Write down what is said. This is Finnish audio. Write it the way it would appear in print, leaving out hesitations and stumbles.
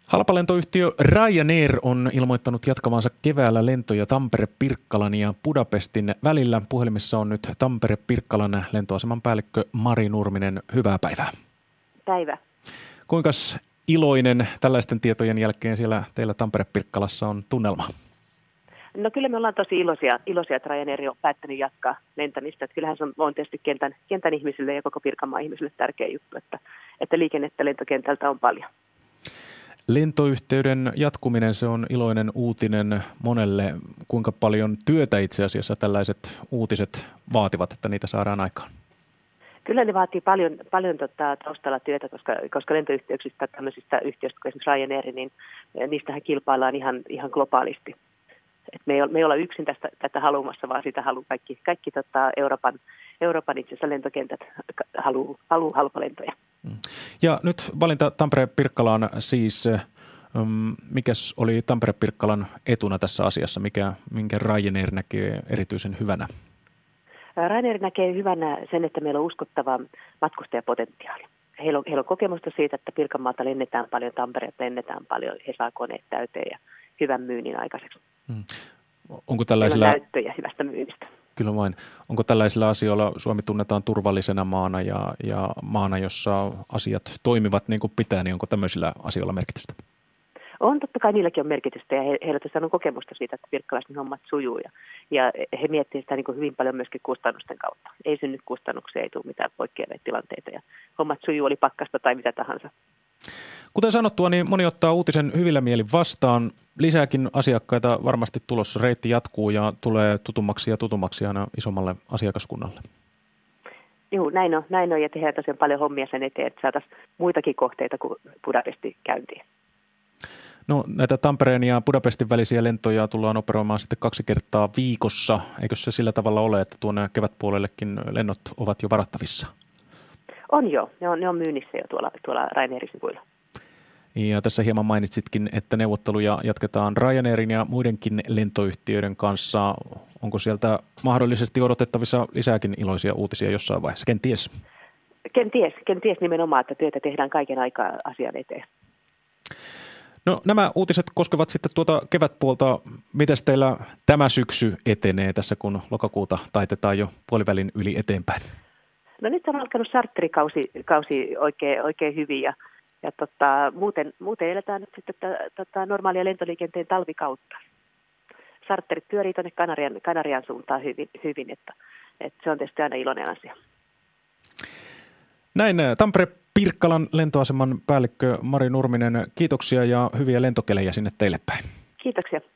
Halpalentoyhtiö Ryanair on ilmoittanut jatkavansa keväällä lentoja Tampere-Pirkkalan ja Budapestin välillä. Puhelimessa on nyt Tampere-Pirkkalan lentoaseman päällikkö Mari Nurminen. Hyvää päivää. Päivä. Kuinkas iloinen tällaisten tietojen jälkeen siellä teillä Tampere-Pirkkalassa on tunnelma? No kyllä me ollaan tosi iloisia, että Ryanair on päättänyt jatkaa lentämistä. Että kyllähän se on tietysti kentän ihmisille ja koko Pirkanmaan ihmisille tärkeä juttu, että liikennettä lentokentältä on paljon. Lentoyhteyden jatkuminen, se on iloinen uutinen monelle. Kuinka paljon työtä itse asiassa tällaiset uutiset vaativat, että niitä saadaan aikaan? Kyllä ne vaatii paljon taustalla työtä, koska lentoyhteyksistä tämmöisistä yhtiöistä kuin esimerkiksi Ryanair, niin niistähän kilpaillaan ihan globaalisti. Et me ei olla yksin tätä haluamassa, vaan sitä haluaa kaikki Euroopan itse asiassa lentokentät haluaa halpalentoja. Ja nyt valinta Tampere-Pirkkalaan siis, mikäs oli Tampere-Pirkkalan etuna tässä asiassa, minkä Ryanair näkee erityisen hyvänä? Ryanair näkee hyvänä sen, että meillä on uskottava matkustajapotentiaali. Heillä on kokemusta siitä, että Pirkanmaalta lennetään paljon, Tampereelta lennetään paljon, he saa koneet täyteen ja hyvän myynnin aikaiseksi. Onko tällaisilla näyttöjä hyvästä myynnistä? Kyllä vain. Onko tällaisilla asioilla Suomi tunnetaan turvallisena maana ja maana, jossa asiat toimivat niin kuin pitää, niin onko tämmöisillä asioilla merkitystä? On, totta kai niilläkin on merkitystä ja heillä on kokemusta siitä, että pirkkalaisten hommat sujuu ja he miettivät sitä niin kuin hyvin paljon myöskin kustannusten kautta. Ei synny kustannuksia, ei tule mitään poikkeavia tilanteita ja hommat sujuu, oli pakkasta tai mitä tahansa. Kuten sanottua, niin moni ottaa uutisen hyvillä mielin vastaan. Lisääkin asiakkaita varmasti tulossa. Reitti jatkuu ja tulee tutummaksi aina isommalle asiakaskunnalle. Joo, näin on ja tehdään tosiaan paljon hommia sen eteen, että saataisiin muitakin kohteita kuin Budapestin käyntiin. No näitä Tampereen ja Budapestin välisiä lentoja tullaan operoimaan sitten 2 kertaa viikossa. Eikö se sillä tavalla ole, että tuonne kevätpuolellekin lennot ovat jo varattavissa? On jo. Ne on myynnissä jo tuolla Ryanairin sivuilla. Ja tässä hieman mainitsitkin, että neuvotteluja jatketaan Ryanairin ja muidenkin lentoyhtiöiden kanssa. Onko sieltä mahdollisesti odotettavissa lisääkin iloisia uutisia jossain vaiheessa? Kenties? Kenties nimenomaan, että työtä tehdään kaiken aikaa asian eteen. No nämä uutiset koskevat sitten tuota kevätpuolta. Mitäs teillä tämä syksy etenee tässä, kun lokakuuta taitetaan jo puolivälin yli eteenpäin? No nyt on alkanut charterikausi oikein hyvin ja muuten eletään nyt sitten normaalia lentoliikenteen talvikautta. Charterit pyörii tuonne Kanarian suuntaan hyvin että se on tietysti aina iloinen asia. Näin Tampere-Pirkkalan lentoaseman päällikkö Mari Nurminen, kiitoksia ja hyviä lentokelejä sinne teille päin. Kiitoksia.